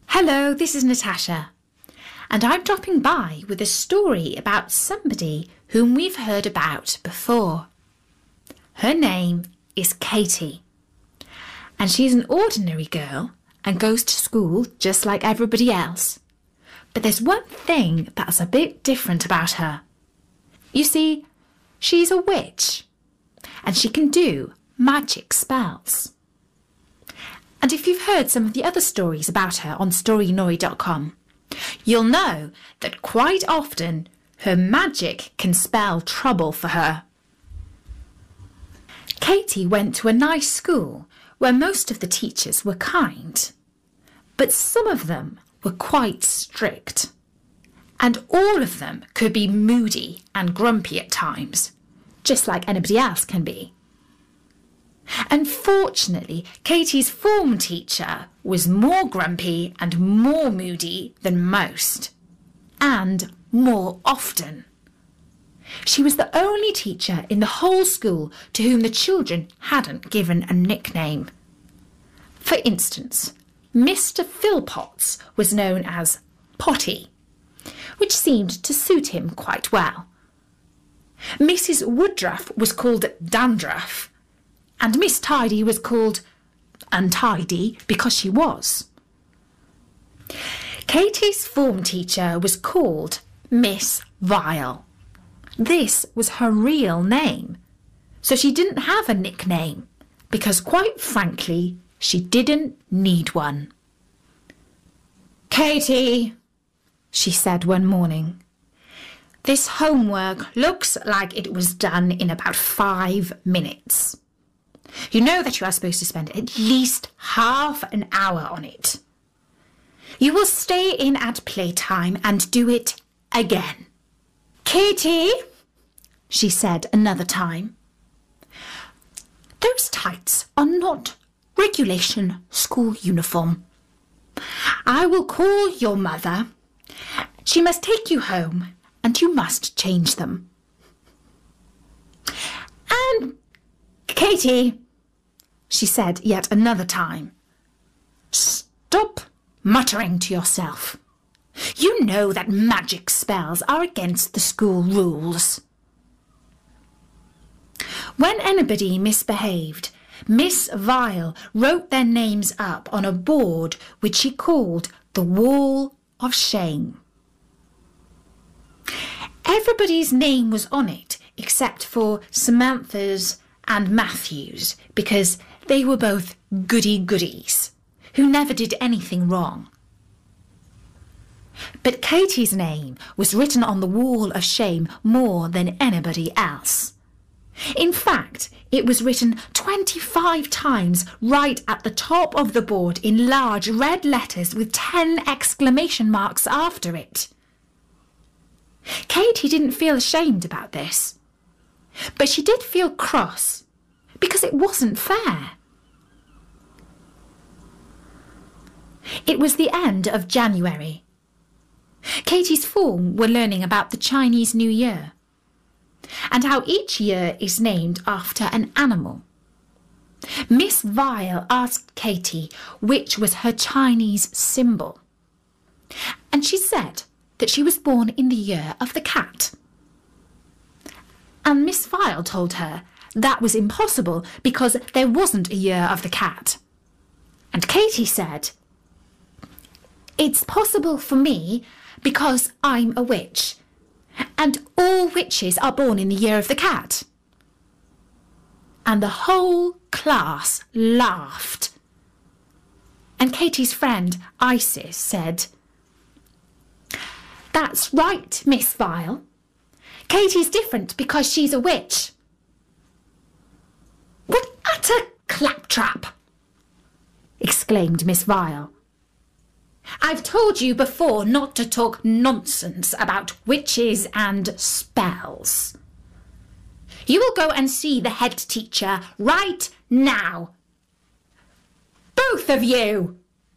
Hello, this is Natasha, and I'm dropping by with a story about somebody whom we've heard about before. Her name is Katie, and she's an ordinary girl and goes to school just like everybody else. But there's one thing that's a bit different about her. You see, she's a witch, and she can do magic spells. And if you've heard some of the other stories about her on storynori.com, you'll know that quite often her magic can spell trouble for her. Katie went to a nice school where most of the teachers were kind, but some of them were quite strict, and all of them could be moody and grumpy at times, just like anybody else can be. Unfortunately, Katie's form teacher was more grumpy and more moody than most, and more often. She was the only teacher in the whole school to whom the children hadn't given a nickname. For instance, Mr. Philpotts was known as Potty, which seemed to suit him quite well. Mrs. Woodruff was called Dandruff, and Miss Tidy was called Untidy because she was. Katie's form teacher was called Miss Vile. This was her real name, so she didn't have a nickname because, quite frankly, she didn't need one. "Katie," she said one morning, "this homework looks like it was done in about 5 minutes. You know that you are supposed to spend at least half an hour on it. You will stay in at playtime and do it again." "Katie," she said another time, "those tights are not regulation school uniform. I will call your mother. She must take you home and you must change them." "And Katie," she said yet another time, "stop muttering to yourself. You know that magic spells are against the school rules." When anybody misbehaved, Miss Vile wrote their names up on a board which she called the Wall of Shame. Everybody's name was on it except for Samantha's and Matthew's, because they were both goody-goodies who never did anything wrong. But Katie's name was written on the Wall of Shame more than anybody else. In fact, it was written 25 times right at the top of the board in large red letters with 10 exclamation marks after it. Katie didn't feel ashamed about this, but she did feel cross because it wasn't fair. It was the end of January. Katie's form were learning about the Chinese New Year and how each year is named after an animal. Miss Vile asked Katie which was her Chinese symbol, and she said that she was born in the year of the cat. And Miss Vile told her that was impossible because there wasn't a year of the cat. And Katie said, "It's possible for me because I'm a witch, and all witches are born in the year of the cat." And the whole class laughed. And Katie's friend Isis said, "That's right, Miss Vile. Katie's different because she's a witch." "What utter claptrap!" exclaimed Miss Vile. "I've told you before not to talk nonsense about witches and spells. You will go and see the head teacher right now. Both of you!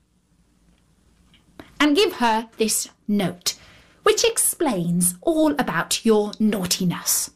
And give her this note, which explains all about your naughtiness."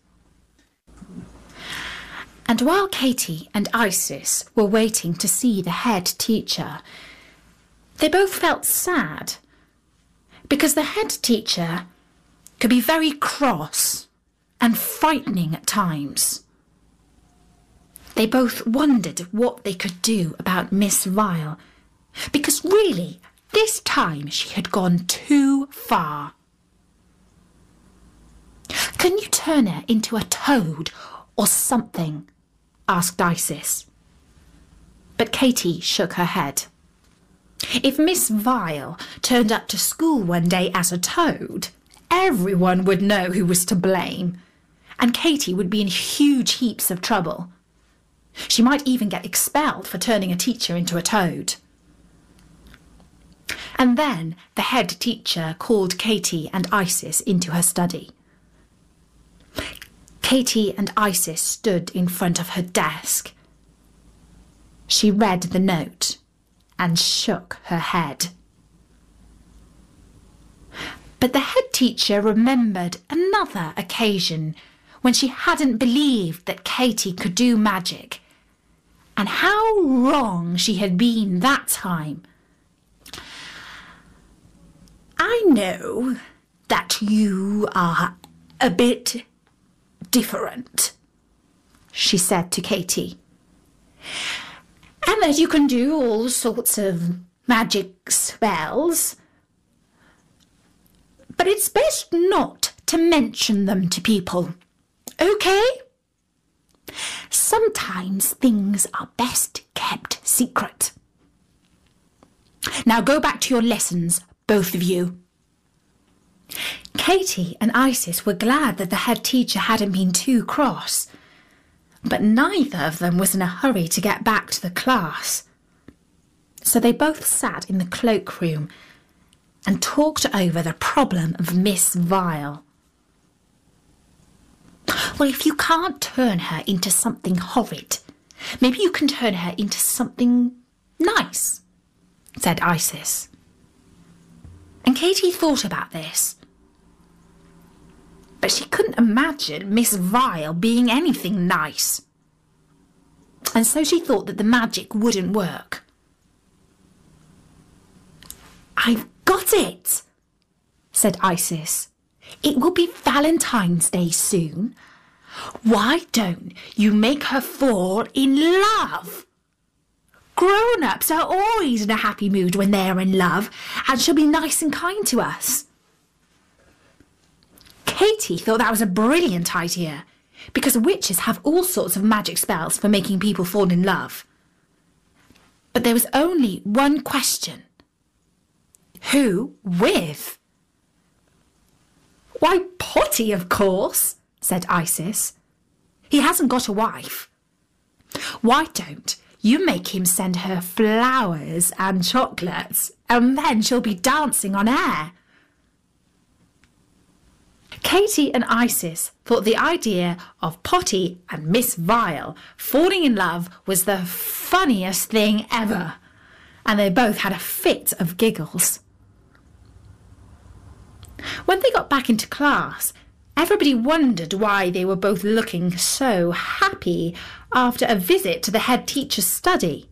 And while Katie and Isis were waiting to see the head teacher, They both felt sad because the head teacher could be very cross and frightening at times. They both wondered what they could do about Miss Vile, because really, this time she had gone too far. "Can you turn her into a toad or something?" asked Isis. But Katy shook her head. If Miss Vile turned up to school one day as a toad, everyone would know who was to blame, and Katy would be in huge heaps of trouble. She might even get expelled for turning a teacher into a toad. And then the head teacher called Katy and Isis into her study. Katy and Isis stood in front of her desk. She read the note and shook her head. But the head teacher remembered another occasion when she hadn't believed that Katy could do magic, and how wrong she had been that time. "I know that you are a bit different," she said to Katy, "and that you can do all sorts of magic spells, but it's best not to mention them to people, okay? Sometimes things are best kept secret. Now go back to your lessons, both of you." Katy and Isis were glad that the head teacher hadn't been too cross, but neither of them was in a hurry to get back to the class. So they both sat in the cloakroom and talked over the problem of Miss Vile. "Well, if you can't turn her into something horrid, maybe you can turn her into something nice," said Isis. And Katy thought about this. But she couldn't imagine Miss Vile being anything nice. And so she thought that the magic wouldn't work. "I've got it," said Isis. "It will be Valentine's Day soon. Why don't you make her fall in love? Grown-ups are always in a happy mood when they are in love, and she'll be nice and kind to us." Katy thought that was a brilliant idea, because witches have all sorts of magic spells for making people fall in love. But there was only one question. Who with? "Why, Potty, of course," said Isis. "He hasn't got a wife. Why don't you make him send her flowers and chocolates, and then she'll be dancing on air?" Katy and Isis thought the idea of Potty and Miss Vile falling in love was the funniest thing ever, and they both had a fit of giggles. When they got back into class, everybody wondered why they were both looking so happy after a visit to the head teacher's study.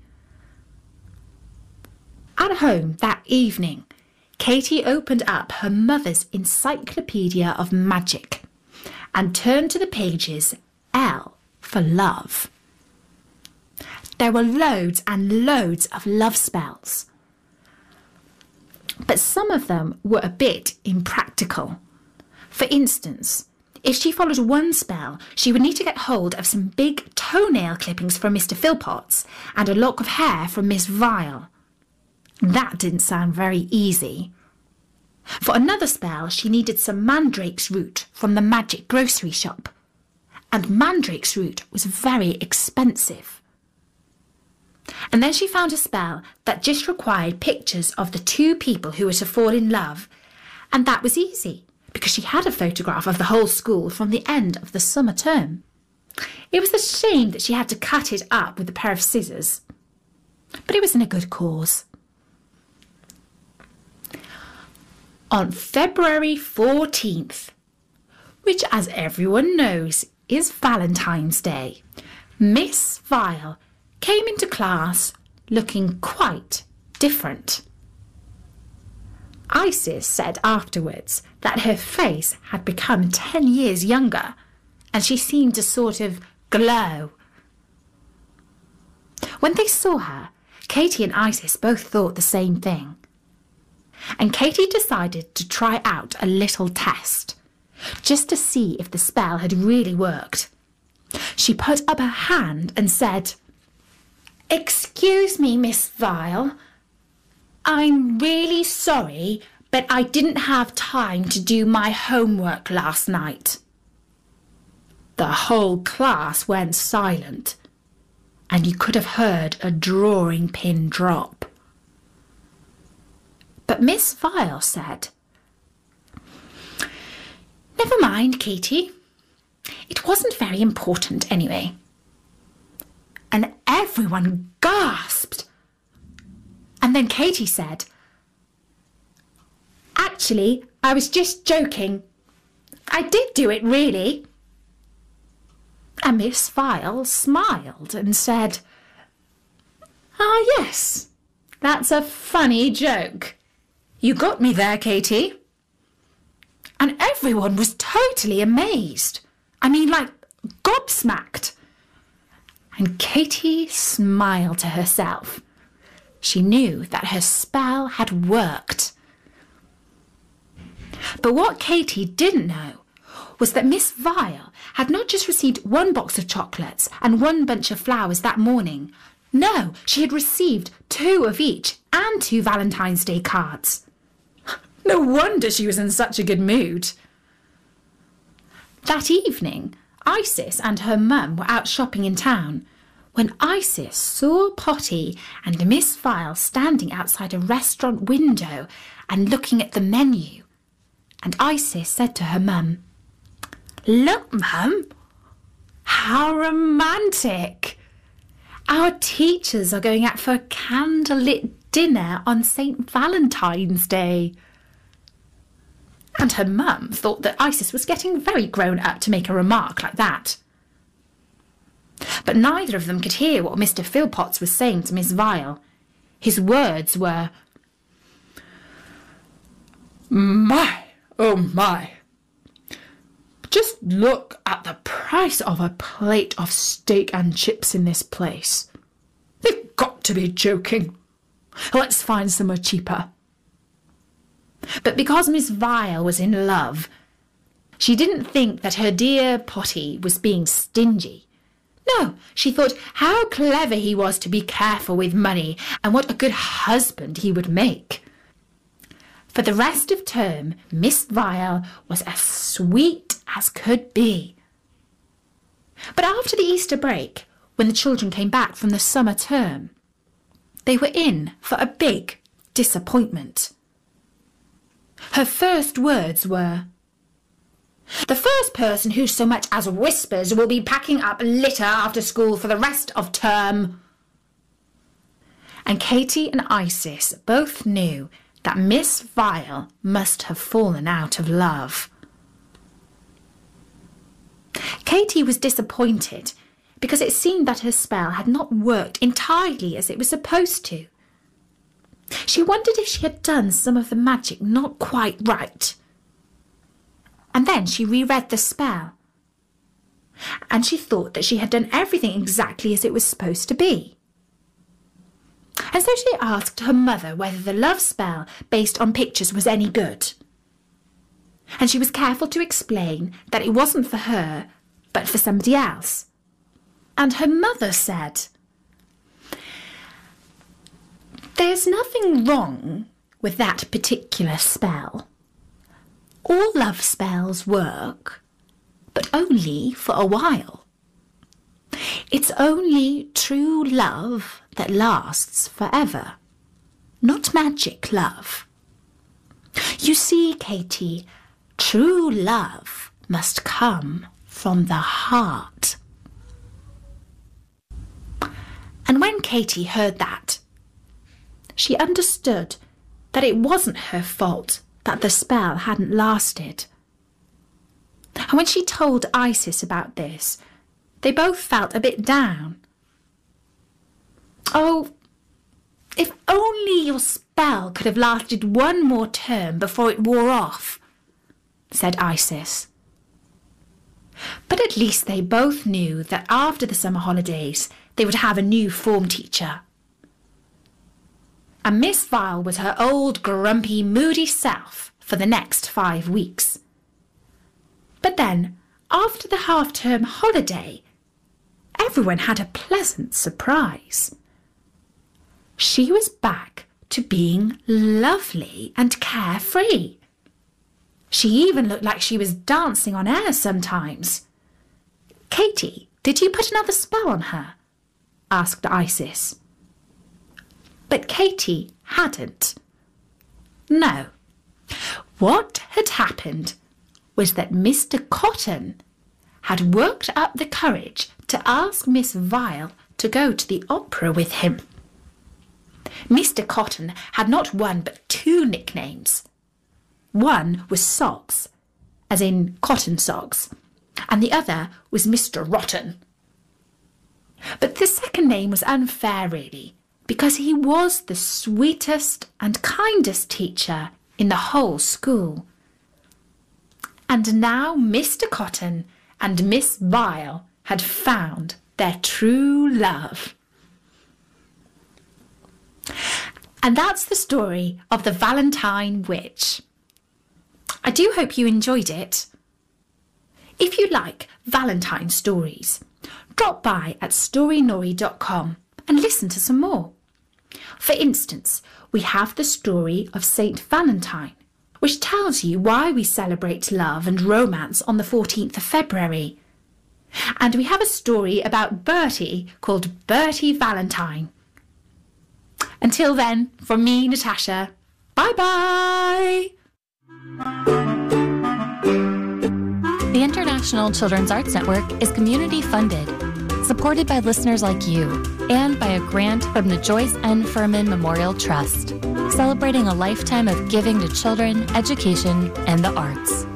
At home that evening, Katy opened up her mother's Encyclopedia of Magic and turned to the pages L for love. There were loads and loads of love spells, but some of them were a bit impractical. For instance, if she followed one spell, she would need to get hold of some big toenail clippings from Mr. Philpotts and a lock of hair from Miss Vile. That didn't sound very easy. For another spell, she needed some mandrake's root from the magic grocery shop, and mandrake's root was very expensive. And then she found a spell that just required pictures of the two people who were to fall in love, and that was easy, because she had a photograph of the whole school from the end of the summer term. It was a shame that she had to cut it up with a pair of scissors, but it was in a good cause. On February 14th, which, as everyone knows, is Valentine's Day, Miss Vile came into class looking quite different. Isis said afterwards that her face had become 10 years younger and she seemed to sort of glow. When they saw her, Katie and Isis both thought the same thing. And Katie decided to try out a little test, just to see if the spell had really worked. She put up her hand and said, "Excuse me, Miss Vile. I'm really sorry, but I didn't have time to do my homework last night." The whole class went silent, and you could have heard a drawing pin drop. But Miss Vile said, "Never mind, Katie. It wasn't very important anyway." And everyone gasped. And then Katie said, "Actually, I was just joking. I did do it, really." And Miss Vile smiled and said, "Ah, yes, that's a funny joke. You got me there, Katie." And everyone was totally amazed. I mean, like, gobsmacked. And Katie smiled to herself. She knew that her spell had worked. But what Katie didn't know was that Miss Vile had not just received one box of chocolates and one bunch of flowers that morning. No, she had received 2 of each and 2 Valentine's Day cards. No wonder she was in such a good mood. That evening, Isis and her mum were out shopping in town when Isis saw Potty and Miss Vile standing outside a restaurant window and looking at the menu. And Isis said to her mum, "Look, Mum, how romantic. Our teachers are going out for a candlelit dinner on St. Valentine's Day." And her mum thought that Isis was getting very grown up to make a remark like that. But neither of them could hear what Mr. Philpotts was saying to Miss Vile. His words were, "My, oh my. Just look at the price of a plate of steak and chips in this place. They've got to be joking. Let's find somewhere cheaper." But because Miss Vile was in love, she didn't think that her dear Potty was being stingy. No, she thought how clever he was to be careful with money and what a good husband he would make. For the rest of term, Miss Vile was as sweet as could be. But after the Easter break, when the children came back from the summer term, they were in for a big disappointment. Her first words were, "The first person who so much as whispers will be packing up litter after school for the rest of term." And Katie and Isis both knew that Miss Vile must have fallen out of love. Katie was disappointed because it seemed that her spell had not worked entirely as it was supposed to. She wondered if she had done some of the magic not quite right. And then she reread the spell, and she thought that she had done everything exactly as it was supposed to be. And so she asked her mother whether the love spell based on pictures was any good. And she was careful to explain that it wasn't for her, but for somebody else. And her mother said, "There's nothing wrong with that particular spell. All love spells work, but only for a while. It's only true love that lasts forever, not magic love. You see, Katie, true love must come from the heart." And when Katie heard that, she understood that it wasn't her fault that the spell hadn't lasted. And when she told Isis about this, they both felt a bit down. "Oh, If only your spell could have lasted one more term before it wore off, said Isis. But at least they both knew that after the summer holidays they would have a new form teacher. And Miss Vile was her old grumpy, moody self for the next 5 weeks. But then, after the half-term holiday, everyone had a pleasant surprise. She was back to being lovely and carefree. She even looked like she was dancing on air sometimes. "Katie, did you put another spell on her?" asked Isis. But Katie hadn't. No. What had happened was that Mr. Cotton had worked up the courage to ask Miss Vile to go to the opera with him. Mr. Cotton had not one but 2 nicknames. One was Socks, as in cotton socks, and the other was Mr. Rotten. But the second name was unfair, really, because he was the sweetest and kindest teacher in the whole school. And now Mr. Cotton and Miss Vile had found their true love. And that's the story of the Valentine Witch. I do hope you enjoyed it. If you like Valentine stories, drop by at storynori.com and listen to some more. For instance, we have the story of Saint Valentine, which tells you why we celebrate love and romance on the 14th of February. And we have a story about Bertie called Bertie Valentine. Until then, from me, Natasha, bye-bye! The International Children's Arts Network is community funded, supported by listeners like you, and by a grant from the Joyce N. Furman Memorial Trust, celebrating a lifetime of giving to children, education, and the arts.